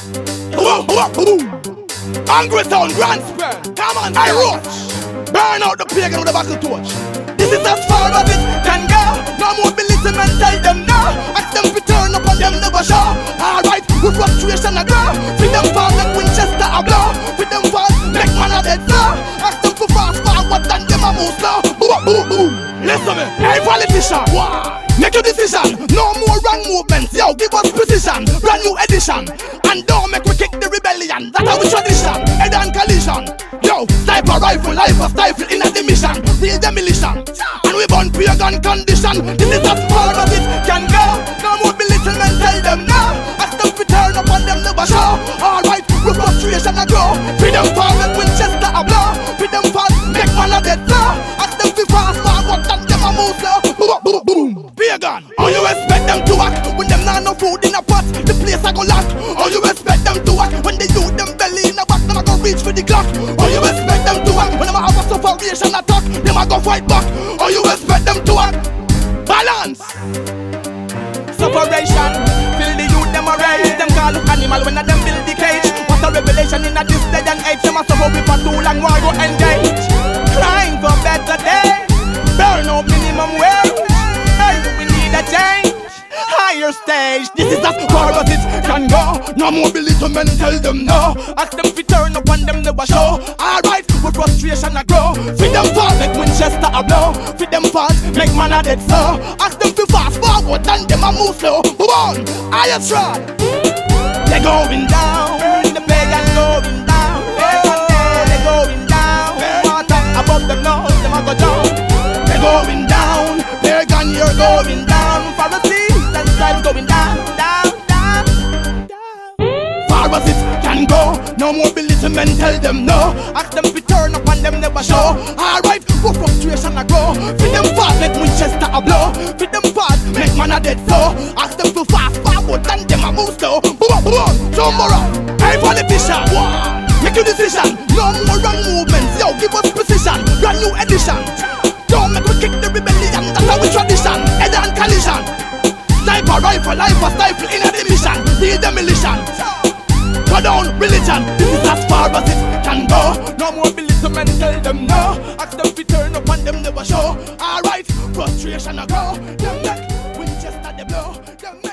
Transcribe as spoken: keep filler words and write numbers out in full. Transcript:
Boom, boom, boom. Angry Town, Grand Square. Come on, I roach. Burn out the pagan with a buckle torch. This is as far as it can go. No more belittle and tell them no. Ask them to turn up on them never show. Alright, with frustration I grow. With them fall like Winchester I blow. With them fall, make man a dead slow. Ask them to fast forward and them a move slow. Boom, boom, boom. Listen me, hey politician. Why? Make your decision. No more wrong movements. Yo, give us precision. Brand new edition. And don't make we kick the rebellion. That's our tradition. Head on collision. Yo, sniper rifle, life of stifle in a mission. Real demolition. And we burn pagan condition. This is as far as it can go. No more belittlement, tell them no. Ask them to turn up on them never show. Alright, with frustration I grow. Freedom fall like Winchester I blow. Freedom fall, make man a dead slow. Ask them to fast forward and them a move slow. Boom, boom, boom. Pagan, how you expect them to act when them not no food in a pot? The place I go lock. How you expect them to act when they use them belly in a back? Them a go reach for the clock. How you expect them to act when them a have a suffocation attack? Them a go fight back. How you expect them to act? Balance. Separation. Feel the youth them a rage. Them call animal when a them build the cage. What a revelation in a this day and age. Them a suffer with for too long while go engage. Crying for better day. Burn out minimum wage. Hey, we need a change. Higher stage. This is as far as it can go. No more belittlement, tell them no. Ask them to turn up and them never show. Alright, with frustration I grow. Feed them fall like Winchester I blow. Feed them fall, make man a dead slow. Ask them to fast forward and them a move slow. Move on, I try. They're going down. The pagan going down. They're going down. Water above them now, them a go down. They're going down. Pagan, you're going down. Pharisees and scribes going down, down, down, down. Far as it can go. No more belittlement, tell them no. Ask them to turn up and them never show. Alright, with frustration I grow. Feed them fast, make Winchester a blow. Feed them fast, make man a dead slow. Ask them to fast forward and them a move slow. Boom, boom, boom, tomorrow. Hey politician, wow. Make your decision. No more wrong movements, yo, give us precision. Brand new edition. Don't make we kick the rebellion, that's our tradition. Head on collision. Sniper rifle, life of stifle in a mission. Real demolition. Go down, religion. This is as far as it can go. No more belittlement, tell them no. Ask them to turn up and them never show. Alright, frustration I go. Them neck, Winchester they blow. Them neck